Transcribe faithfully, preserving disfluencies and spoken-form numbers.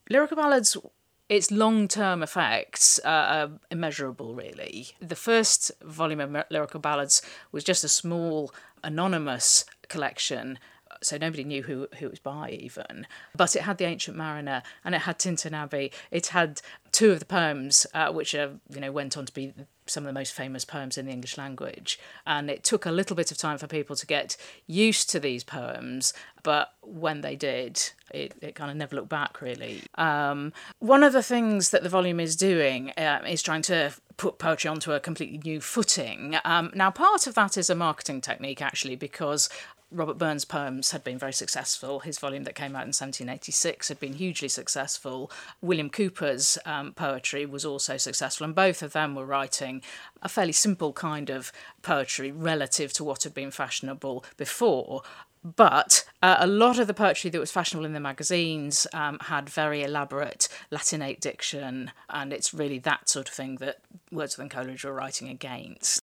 Lyrical ballads, its long-term effects are immeasurable, really. The first volume of Lyrical Ballads was just a small, anonymous collection, so nobody knew who, who it was by, even. But it had The Ancient Mariner, and it had Tintern Abbey. It had two of the poems, uh, which are, you know, went on to be some of the most famous poems in the English language. And it took a little bit of time for people to get used to these poems, but when they did, it, it kind of never looked back, really. Um, one of the things that the volume is doing uh, is trying to put poetry onto a completely new footing. Um, now, part of that is a marketing technique, actually, because Robert Burns' poems had been very successful. His volume that came out in seventeen eighty-six had been hugely successful. William Cooper's um, poetry was also successful, and both of them were writing a fairly simple kind of poetry relative to what had been fashionable before. But uh, a lot of the poetry that was fashionable in the magazines um, had very elaborate Latinate diction, and it's really that sort of thing that Wordsworth and Coleridge were writing against.